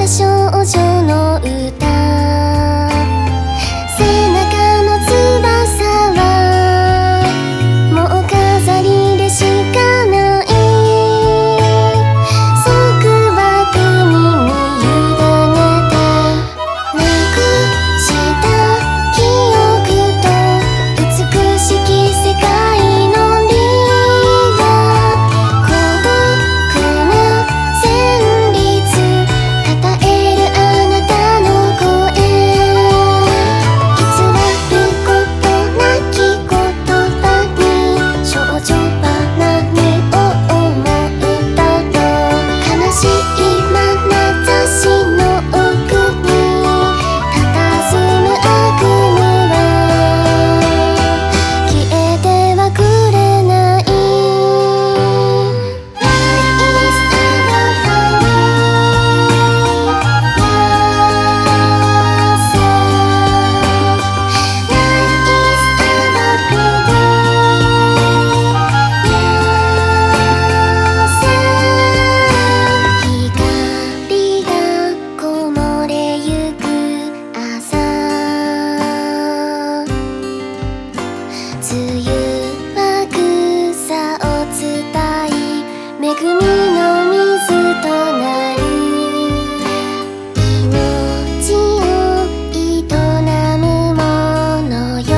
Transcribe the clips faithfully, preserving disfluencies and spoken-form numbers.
た少女の歌、背中の翼はもう飾りでしかない、束縛に身委ねてなくした記憶と美しき世界のリーダー、孤独な旋律たたえるあなたの声、偽ることなき言葉に少女花に思ったと、悲しい眼差しの奥に佇む悪夢は消えてはくれない。 Life is about finding yourself. Life is about freedom yourself. 光がこもれゆく朝、梅雨は草を伝い恵みの水となる、命を営むものよ、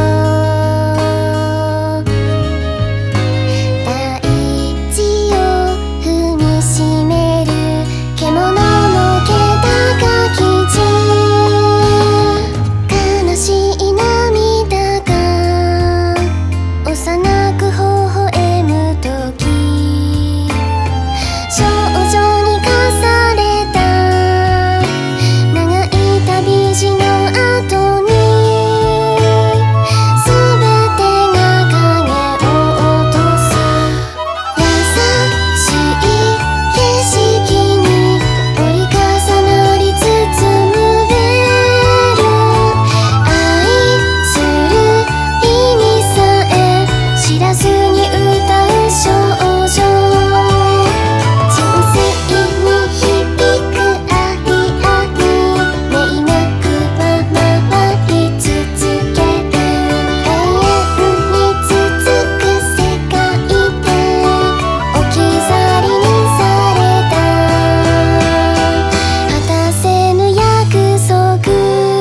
大地を踏みしめる獣の気高き地、悲しい涙が幼く微笑むとき、少女に課された長い旅路の後にすべてが影を落とす、優しい景色に折り重なり包むベール、愛する意味さえ知らずに歌う少女、純粋に響くありありめいめくは回り続ける、永遠に続く世界で置き去りにされた果たせぬ約束。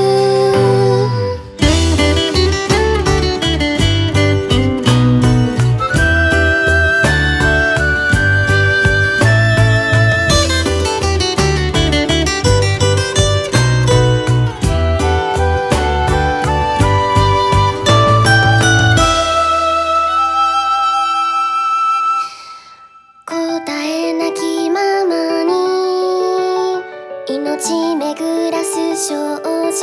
答えなきままに命巡らす少女、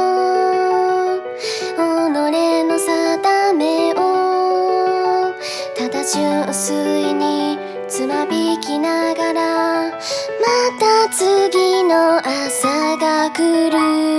己の定めをただ純粋につまびきながら、また次の朝が来る。